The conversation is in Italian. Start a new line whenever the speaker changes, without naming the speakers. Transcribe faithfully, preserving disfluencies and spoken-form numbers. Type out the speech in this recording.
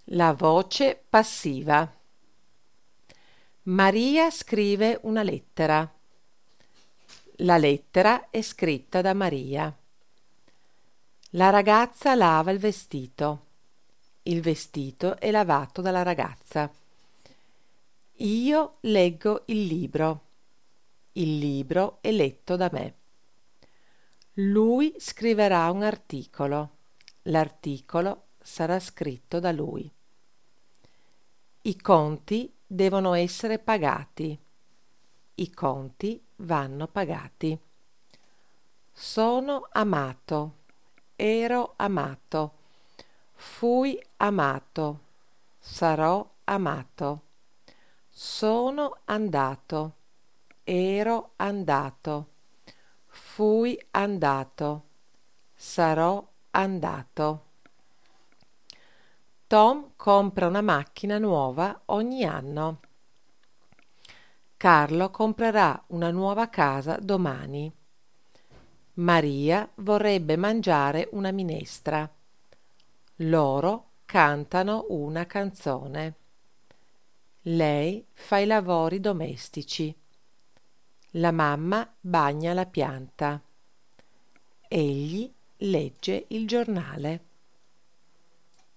La voce passiva. Maria scrive una lettera. La lettera è scritta da Maria. La ragazza lava il vestito. Il vestito è lavato dalla ragazza. Io leggo il libro. Il libro è letto da me. Lui scriverà un articolo. L'articolo sarà scritto da lui. I conti devono essere pagati. I conti vanno pagati. Sono amato. Ero amato. Fui amato. Sarò amato. Sono andato. Ero andato. Fui andato. Sarò andato. Tom compra una macchina nuova ogni anno. Carlo comprerà una nuova casa domani. Maria vorrebbe mangiare una minestra. Loro cantano una canzone. Lei fa i lavori domestici. La mamma bagna la pianta. Egli legge il giornale.